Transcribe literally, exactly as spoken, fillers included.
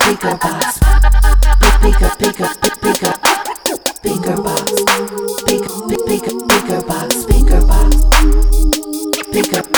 speaker box. Speaker, speaker, speaker, speaker box. Speaker, speaker, speaker box. Speaker box. Speaker.